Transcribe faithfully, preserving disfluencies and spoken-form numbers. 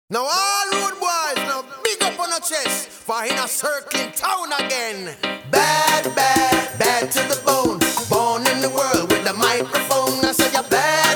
Now all road boys, now big up on the chest, for in a circling town again. Bad, bad, bad to the bone, born in the world with the microphone. I say you're bad.